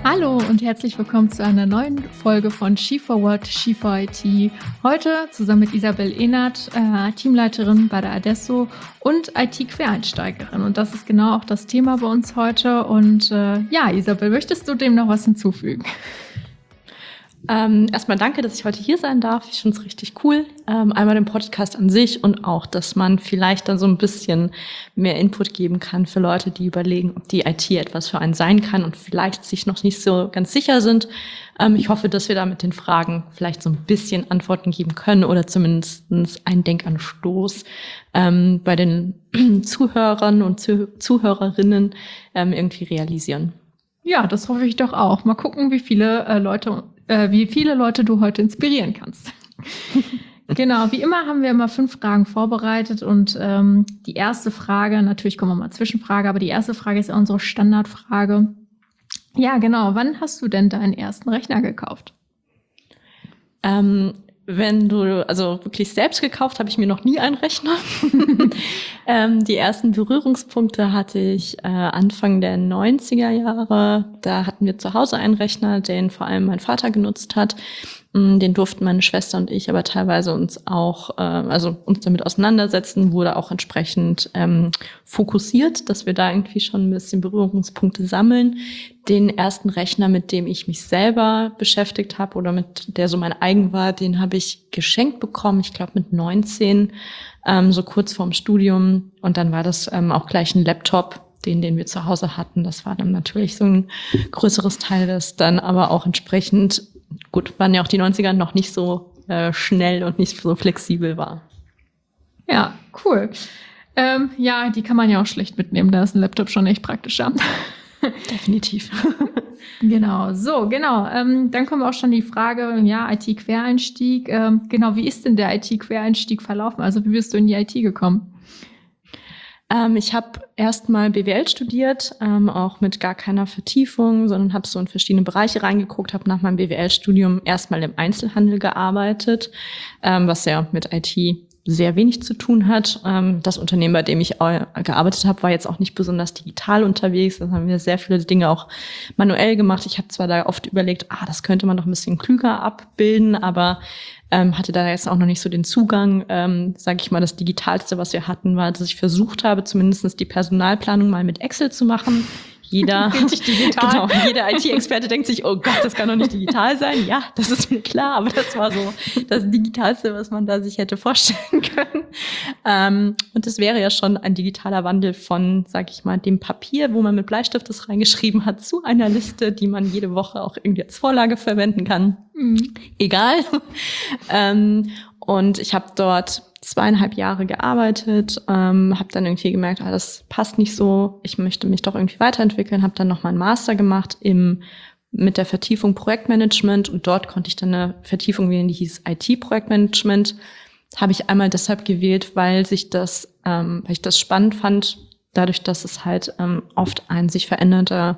Hallo und herzlich willkommen zu einer neuen Folge von She4What, She4IT. Heute zusammen mit Isabel Ehnert, Teamleiterin bei der Adesso und IT-Quereinsteigerin. Und das ist genau auch das Thema bei uns heute. Und Isabel, möchtest du dem noch was hinzufügen? Erstmal danke, dass ich heute hier sein darf. Ich finde es richtig cool. Einmal den Podcast an sich und auch, dass man vielleicht dann so ein bisschen mehr Input geben kann für Leute, die überlegen, ob die IT etwas für einen sein kann und vielleicht sich noch nicht so ganz sicher sind. Ich hoffe, dass wir da mit den Fragen vielleicht so ein bisschen Antworten geben können oder zumindest einen Denkanstoß bei den Zuhörern und Zuhörerinnen irgendwie realisieren. Ja, das hoffe ich doch auch. Mal gucken, wie viele Leute du heute inspirieren kannst. Genau, wie immer haben wir immer 5 Fragen vorbereitet und die erste Frage, natürlich kommen wir mal Zwischenfrage, aber die erste Frage ist ja unsere Standardfrage. Ja, genau, wann hast du denn deinen ersten Rechner gekauft? Wenn du also wirklich selbst gekauft, habe ich mir noch nie einen Rechner. Die ersten Berührungspunkte hatte ich Anfang der 90er Jahre. Da hatten wir zu Hause einen Rechner, den vor allem mein Vater genutzt hat. Den durften meine Schwester und ich aber teilweise uns auch, uns damit auseinandersetzen, wurde auch entsprechend fokussiert, dass wir da irgendwie schon ein bisschen Berührungspunkte sammeln. Den ersten Rechner, mit dem ich mich selber beschäftigt habe oder mit der so mein eigen war, den habe ich geschenkt bekommen, ich glaube mit 19, so kurz vorm Studium. Und dann war das auch gleich ein Laptop, den wir zu Hause hatten. Das war dann natürlich so ein größeres Teil, das dann aber auch entsprechend, gut, waren ja auch die 90er noch nicht so schnell und nicht so flexibel war. Ja, cool. Die kann man ja auch schlecht mitnehmen, da ist ein Laptop schon echt praktischer. Definitiv. Genau, dann kommen auch schon die Frage, IT-Quereinstieg. Wie ist denn der IT-Quereinstieg verlaufen? Also wie bist du in die IT gekommen? Ich habe erstmal BWL studiert, auch mit gar keiner Vertiefung, sondern habe so in verschiedene Bereiche reingeguckt, habe nach meinem BWL-Studium erstmal im Einzelhandel gearbeitet, was ja mit IT sehr wenig zu tun hat. Das Unternehmen, bei dem ich gearbeitet habe, war jetzt auch nicht besonders digital unterwegs. Da haben wir sehr viele Dinge auch manuell gemacht. Ich habe zwar da oft überlegt, das könnte man doch ein bisschen klüger abbilden, aber hatte da jetzt auch noch nicht so den Zugang. Sage ich mal, das Digitalste, was wir hatten, war, dass ich versucht habe, zumindest die Personalplanung mal mit Excel zu machen. Jeder IT-Experte denkt sich, oh Gott, das kann doch nicht digital sein. Ja, das ist mir klar, aber das war so das Digitalste, was man da sich hätte vorstellen können. Und das wäre ja schon ein digitaler Wandel von, sag ich mal, dem Papier, wo man mit Bleistift das reingeschrieben hat, zu einer Liste, die man jede Woche auch irgendwie als Vorlage verwenden kann. Egal. Und ich habe dort 2,5 Jahre gearbeitet, habe dann irgendwie gemerkt, das passt nicht so, ich möchte mich doch irgendwie weiterentwickeln, habe dann noch mal einen Master gemacht mit der Vertiefung Projektmanagement und dort konnte ich dann eine Vertiefung wählen, die hieß IT-Projektmanagement. Habe ich einmal deshalb gewählt, weil ich das spannend fand, dadurch, dass es halt oft ein sich verändernder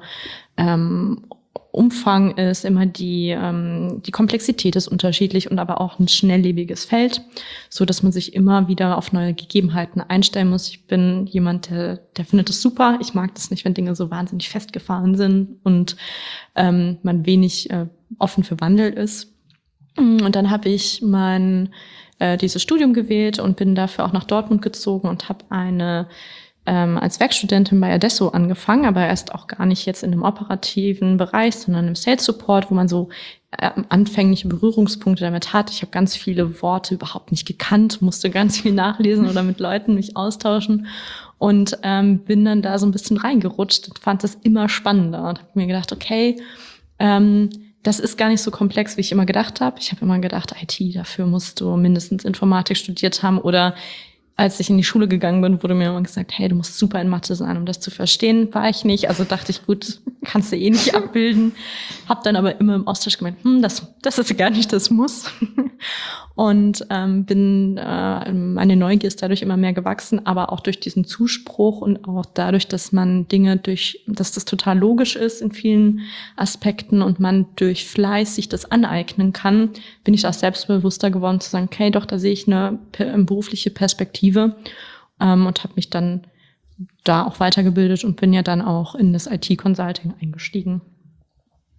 Umfang ist, immer die Komplexität ist unterschiedlich und aber auch ein schnelllebiges Feld, so dass man sich immer wieder auf neue Gegebenheiten einstellen muss. Ich bin jemand, der findet das super. Ich mag das nicht, wenn Dinge so wahnsinnig festgefahren sind und man wenig offen für Wandel ist. Und dann habe ich dieses Studium gewählt und bin dafür auch nach Dortmund gezogen und habe als Werkstudentin bei Adesso angefangen, aber erst auch gar nicht jetzt in einem operativen Bereich, sondern im Sales Support, wo man so anfängliche Berührungspunkte damit hat. Ich habe ganz viele Worte überhaupt nicht gekannt, musste ganz viel nachlesen oder mit Leuten mich austauschen und bin dann da so ein bisschen reingerutscht und fand das immer spannender und habe mir gedacht, okay, das ist gar nicht so komplex, wie ich immer gedacht habe. Ich habe immer gedacht, IT, dafür musst du mindestens Informatik studiert haben oder als ich in die Schule gegangen bin, wurde mir immer gesagt, hey, du musst super in Mathe sein, um das zu verstehen. War ich nicht, also dachte ich, gut, kannst du eh nicht abbilden. Hab dann aber immer im Austausch gemeint, das ist gar nicht das Muss. Und meine Neugier ist dadurch immer mehr gewachsen, aber auch durch diesen Zuspruch und auch dadurch, dass man dass das total logisch ist in vielen Aspekten und man durch Fleiß sich das aneignen kann, bin ich auch selbstbewusster geworden zu sagen, okay, doch, da sehe ich eine berufliche Perspektive und habe mich dann da auch weitergebildet und bin ja dann auch in das IT-Consulting eingestiegen.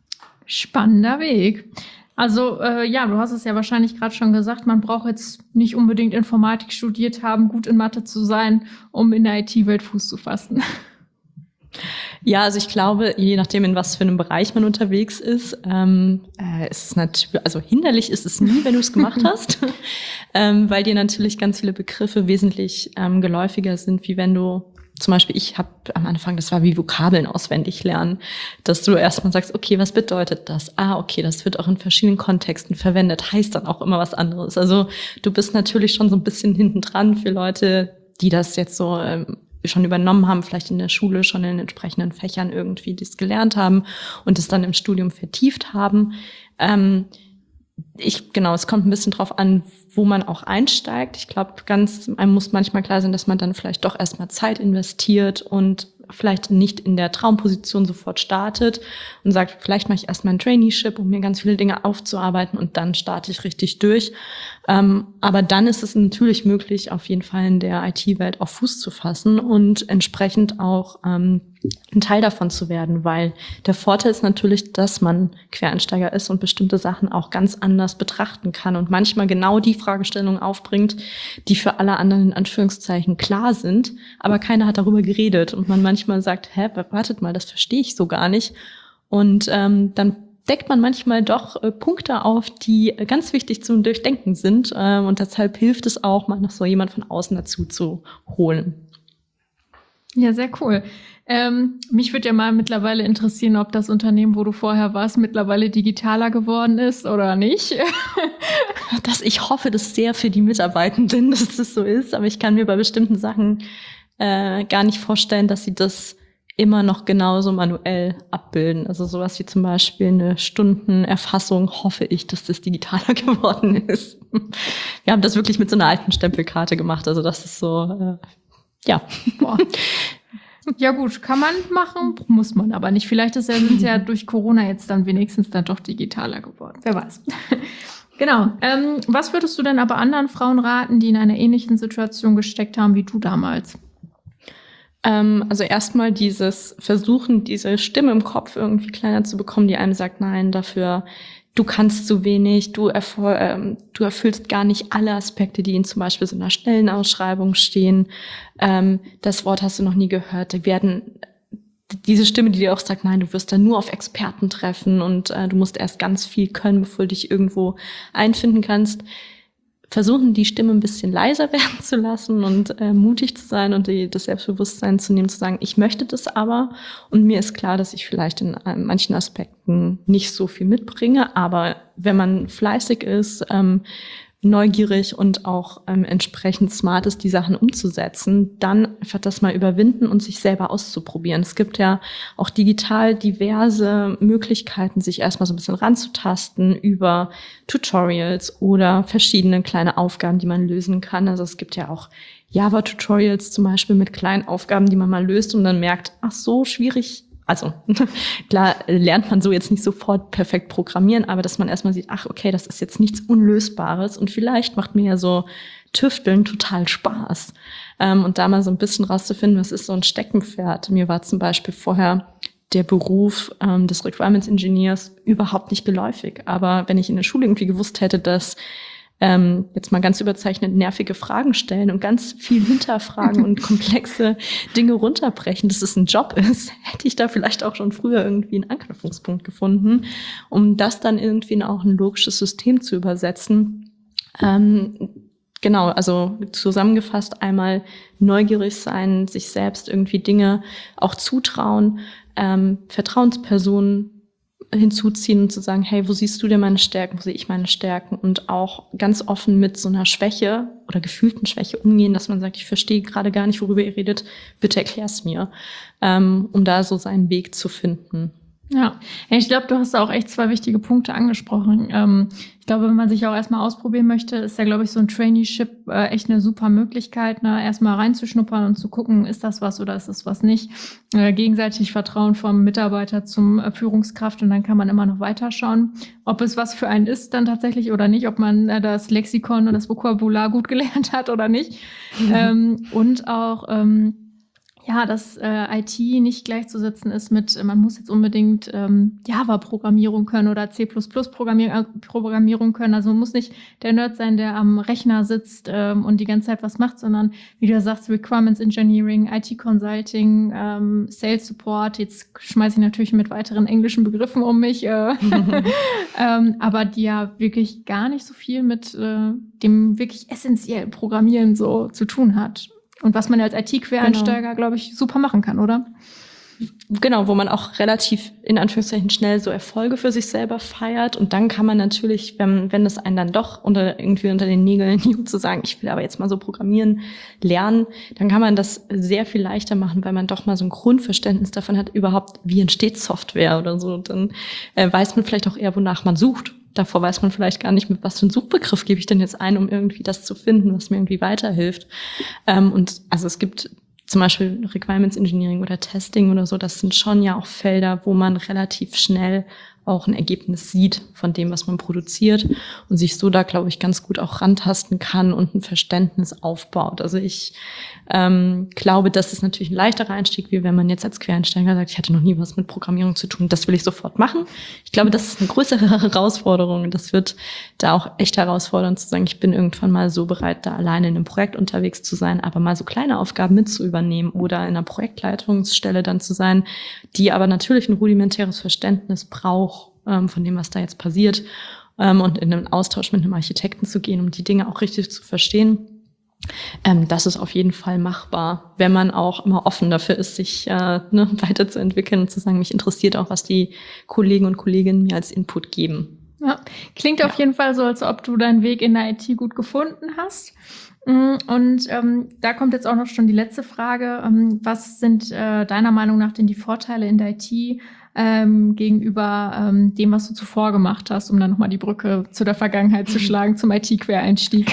Spannender Weg. Also ja, du hast es ja wahrscheinlich gerade schon gesagt, man braucht jetzt nicht unbedingt Informatik studiert haben, gut in Mathe zu sein, um in der IT-Welt Fuß zu fassen. Ja, also ich glaube, je nachdem, in was für einem Bereich man unterwegs ist, ist es natürlich, also hinderlich ist es nie, wenn du es gemacht hast, weil dir natürlich ganz viele Begriffe wesentlich geläufiger sind, wie wenn du zum Beispiel, ich habe am Anfang, das war wie Vokabeln auswendig lernen, dass du erstmal sagst, okay, was bedeutet das? Ah, okay, das wird auch in verschiedenen Kontexten verwendet, heißt dann auch immer was anderes. Also du bist natürlich schon so ein bisschen hinten dran für Leute, die das jetzt so schon übernommen haben, vielleicht in der Schule schon in den entsprechenden Fächern irgendwie das gelernt haben und es dann im Studium vertieft haben. Es kommt ein bisschen drauf an, wo man auch einsteigt. Ich glaube, einem muss manchmal klar sein, dass man dann vielleicht doch erstmal Zeit investiert und vielleicht nicht in der Traumposition sofort startet und sagt, vielleicht mache ich erstmal ein Traineeship, um mir ganz viele Dinge aufzuarbeiten und dann starte ich richtig durch. Aber dann ist es natürlich möglich, auf jeden Fall in der IT-Welt auf Fuß zu fassen und entsprechend auch ein Teil davon zu werden, weil der Vorteil ist natürlich, dass man Quereinsteiger ist und bestimmte Sachen auch ganz anders betrachten kann und manchmal genau die Fragestellungen aufbringt, die für alle anderen in Anführungszeichen klar sind, aber keiner hat darüber geredet und man manchmal sagt, wartet mal, das verstehe ich so gar nicht und dann deckt man manchmal doch Punkte auf, die ganz wichtig zum Durchdenken sind und deshalb hilft es auch, mal noch so jemand von außen dazu zu holen. Ja, sehr cool. Mich würde ja mal mittlerweile interessieren, ob das Unternehmen, wo du vorher warst, mittlerweile digitaler geworden ist oder nicht. Ich hoffe das sehr für die Mitarbeitenden, dass das so ist, aber ich kann mir bei bestimmten Sachen gar nicht vorstellen, dass sie das immer noch genauso manuell abbilden. Also sowas wie zum Beispiel eine Stundenerfassung, hoffe ich, dass das digitaler geworden ist. Wir haben das wirklich mit so einer alten Stempelkarte gemacht, also das ist so, ja. Boah. Ja gut, kann man machen, muss man aber nicht. Vielleicht sind sie ja durch Corona jetzt dann wenigstens dann doch digitaler geworden. Wer weiß. Genau. Was würdest du denn aber anderen Frauen raten, die in einer ähnlichen Situation gesteckt haben wie du damals? Also erstmal dieses Versuchen, diese Stimme im Kopf irgendwie kleiner zu bekommen, die einem sagt, nein, dafür, du kannst zu wenig, du erfüllst gar nicht alle Aspekte, die in zum Beispiel so einer Stellenausschreibung stehen. Das Wort hast du noch nie gehört. Diese Stimme, die dir auch sagt, nein, du wirst da nur auf Experten treffen und du musst erst ganz viel können, bevor du dich irgendwo einfinden kannst. Versuchen, die Stimme ein bisschen leiser werden zu lassen und mutig zu sein und das Selbstbewusstsein zu nehmen, zu sagen, ich möchte das aber und mir ist klar, dass ich vielleicht in manchen Aspekten nicht so viel mitbringe, aber wenn man fleißig ist, neugierig und auch entsprechend smart ist, die Sachen umzusetzen, dann einfach das mal überwinden und sich selber auszuprobieren. Es gibt ja auch digital diverse Möglichkeiten, sich erstmal so ein bisschen ranzutasten über Tutorials oder verschiedene kleine Aufgaben, die man lösen kann. Also es gibt ja auch Java-Tutorials zum Beispiel mit kleinen Aufgaben, die man mal löst und dann merkt, ach so, schwierig. Also klar lernt man so jetzt nicht sofort perfekt programmieren, aber dass man erstmal sieht, ach okay, das ist jetzt nichts Unlösbares und vielleicht macht mir ja so Tüfteln total Spaß. Und da mal so ein bisschen rauszufinden, was ist so ein Steckenpferd. Mir war zum Beispiel vorher der Beruf des Requirements Engineers überhaupt nicht geläufig. Aber wenn ich in der Schule irgendwie gewusst hätte, dass jetzt mal ganz überzeichnet nervige Fragen stellen und ganz viel hinterfragen und komplexe Dinge runterbrechen, dass es ein Job ist, hätte ich da vielleicht auch schon früher irgendwie einen Anknüpfungspunkt gefunden, um das dann irgendwie in auch ein logisches System zu übersetzen. Genau, also zusammengefasst einmal neugierig sein, sich selbst irgendwie Dinge auch zutrauen, Vertrauenspersonen hinzuziehen und zu sagen, hey, wo siehst du denn meine Stärken, wo sehe ich meine Stärken und auch ganz offen mit so einer Schwäche oder gefühlten Schwäche umgehen, dass man sagt, ich verstehe gerade gar nicht, worüber ihr redet, bitte erklär's mir, um da so seinen Weg zu finden. Ja, ich glaube, du hast da auch echt 2 wichtige Punkte angesprochen. Ich glaube, wenn man sich auch erstmal ausprobieren möchte, ist ja, glaube ich, so ein Traineeship echt eine super Möglichkeit, ne? Erstmal reinzuschnuppern und zu gucken, ist das was oder ist das was nicht. Gegenseitig Vertrauen vom Mitarbeiter zum Führungskraft und dann kann man immer noch weiterschauen, ob es was für einen ist dann tatsächlich oder nicht, ob man das Lexikon und das Vokabular gut gelernt hat oder nicht. Und auch ja, dass IT nicht gleichzusetzen ist mit, man muss jetzt unbedingt Java-Programmierung können oder C++-Programmierung können. Also man muss nicht der Nerd sein, der am Rechner sitzt und die ganze Zeit was macht, sondern, wie du sagst, Requirements Engineering, IT-Consulting, Sales Support. Jetzt schmeiße ich natürlich mit weiteren englischen Begriffen um mich, aber die ja wirklich gar nicht so viel mit dem wirklich essentiellen Programmieren so zu tun hat. Und was man als IT-Quereinsteiger, glaube ich, super machen kann, oder? Genau, wo man auch relativ in Anführungszeichen schnell so Erfolge für sich selber feiert. Und dann kann man natürlich, wenn es einen dann doch irgendwie unter den Nägeln juckt, zu sagen, ich will aber jetzt mal so programmieren lernen, dann kann man das sehr viel leichter machen, weil man doch mal so ein Grundverständnis davon hat, überhaupt, wie entsteht Software oder so. Dann weiß man vielleicht auch eher, wonach man sucht. Davor weiß man vielleicht gar nicht, mit was für einen Suchbegriff gebe ich denn jetzt ein, um irgendwie das zu finden, was mir irgendwie weiterhilft. Und also es gibt zum Beispiel Requirements Engineering oder Testing oder so, das sind schon ja auch Felder, wo man relativ schnell auch ein Ergebnis sieht von dem, was man produziert und sich so da, glaube ich, ganz gut auch rantasten kann und ein Verständnis aufbaut. Also ich glaube, das ist natürlich ein leichterer Einstieg, wie wenn man jetzt als Quereinsteiger sagt, ich hatte noch nie was mit Programmierung zu tun, das will ich sofort machen. Ich glaube, das ist eine größere Herausforderung. Das wird da auch echt herausfordernd zu sagen, ich bin irgendwann mal so bereit, da alleine in einem Projekt unterwegs zu sein, aber mal so kleine Aufgaben mit zu übernehmen oder in einer Projektleitungsstelle dann zu sein, die aber natürlich ein rudimentäres Verständnis braucht von dem, was da jetzt passiert und in einen Austausch mit einem Architekten zu gehen, um die Dinge auch richtig zu verstehen. Das ist auf jeden Fall machbar, wenn man auch immer offen dafür ist, sich weiterzuentwickeln und zu sagen, mich interessiert auch, was die Kollegen und Kolleginnen mir als Input geben. Ja, klingt auf jeden Fall so, als ob du deinen Weg in der IT gut gefunden hast. Und da kommt jetzt auch noch schon die letzte Frage. Was sind deiner Meinung nach denn die Vorteile in der IT gegenüber dem, was du zuvor gemacht hast, um dann nochmal die Brücke zu der Vergangenheit zu schlagen, zum IT-Quereinstieg?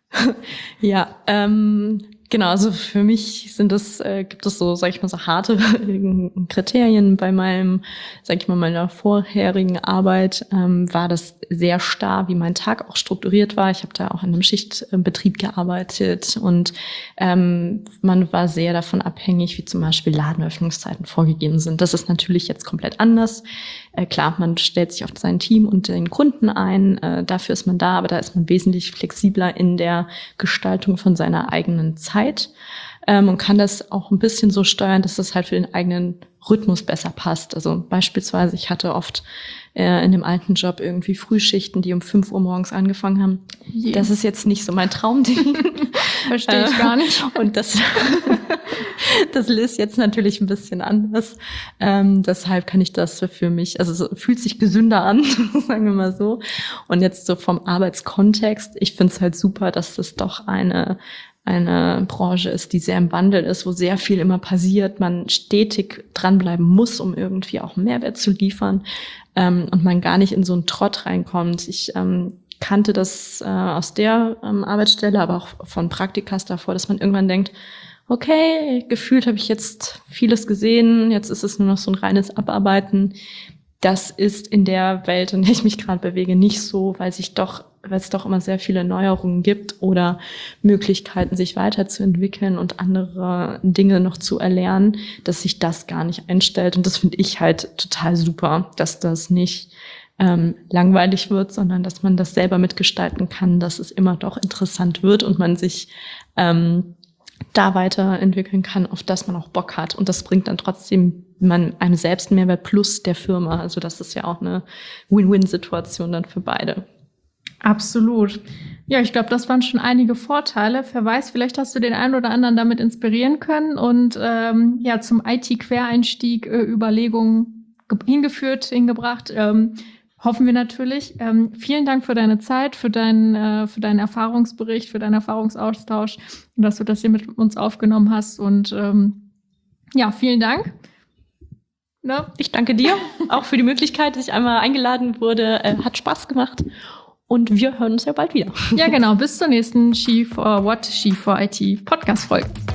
Ja, genau, also für mich gibt es so, sag ich mal, so harte Kriterien. Bei meiner vorherigen Arbeit war das sehr starr, wie mein Tag auch strukturiert war. Ich habe da auch in einem Schichtbetrieb gearbeitet und man war sehr davon abhängig, wie zum Beispiel Ladenöffnungszeiten vorgegeben sind. Das ist natürlich jetzt komplett anders. Klar, man stellt sich auf sein Team und den Kunden ein, dafür ist man da, aber da ist man wesentlich flexibler in der Gestaltung von seiner eigenen Zeit und kann das auch ein bisschen so steuern, dass das halt für den eigenen Rhythmus besser passt. Also beispielsweise, ich hatte oft in dem alten Job irgendwie Frühschichten, die um 5 Uhr morgens angefangen haben. Yeah. Das ist jetzt nicht so mein Traumding. Verstehe ich gar nicht. Und das ist jetzt natürlich ein bisschen anders. Deshalb kann ich das für mich, also es fühlt sich gesünder an, sagen wir mal so. Und jetzt so vom Arbeitskontext, ich finde es halt super, dass das doch eine Branche ist, die sehr im Wandel ist, wo sehr viel immer passiert, man stetig dranbleiben muss, um irgendwie auch Mehrwert zu liefern und man gar nicht in so einen Trott reinkommt. Ich kannte das aus der Arbeitsstelle, aber auch von Praktikas davor, dass man irgendwann denkt, okay, gefühlt habe ich jetzt vieles gesehen, jetzt ist es nur noch so ein reines Abarbeiten. Das ist in der Welt, in der ich mich gerade bewege, nicht so, weil es doch immer sehr viele Neuerungen gibt oder Möglichkeiten, sich weiterzuentwickeln und andere Dinge noch zu erlernen, dass sich das gar nicht einstellt. Und das finde ich halt total super, dass das nicht langweilig wird, sondern dass man das selber mitgestalten kann, dass es immer doch interessant wird und man sich da weiterentwickeln kann, auf das man auch Bock hat. Und das bringt dann trotzdem einem selbst einen Mehrwert plus der Firma. Also das ist ja auch eine Win-Win-Situation dann für beide. Absolut. Ja, ich glaube, das waren schon einige Vorteile. Wer weiß, vielleicht hast du den einen oder anderen damit inspirieren können und zum IT-Quereinstieg Überlegungen hingebracht. Hoffen wir natürlich. Vielen Dank für deine Zeit, für deinen Erfahrungsbericht, für deinen Erfahrungsaustausch und dass du das hier mit uns aufgenommen hast. Und vielen Dank. Ne? Ich danke dir auch für die Möglichkeit, dass ich einmal eingeladen wurde. Hat Spaß gemacht. Und wir hören uns ja bald wieder. Ja, genau. Bis zur nächsten She4What, She4IT Podcast-Folge.